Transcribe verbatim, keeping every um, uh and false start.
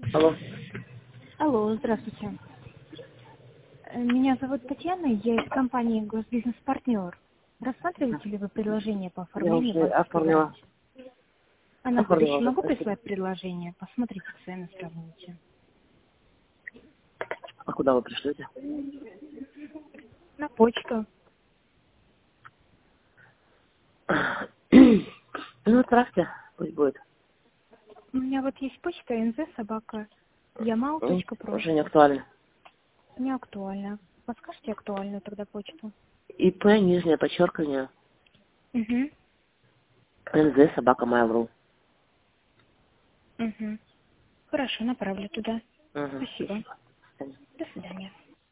Алло. Алло, здравствуйте. Э, Меня зовут Татьяна, я из компании «Госбизнес-партнер». Рассматриваете ли вы предложение по Я оформлению уже банковской оформила. гарантии? А на Оформила будущее уже, могу спасибо. прислать предложение? Посмотрите цены, сравните. А куда вы пришлете? На почту. Ну, отправьте, пусть будет. У меня вот есть почта эн зэ собака ямал М, точка про. Уже не актуально. Не актуально. Подскажите актуальную тогда почту. ИП, нижнее подчеркивание, Угу. НЗ, собака Mail.ru. Угу. Хорошо, направлю туда. Угу, Спасибо. спасибо. До свидания.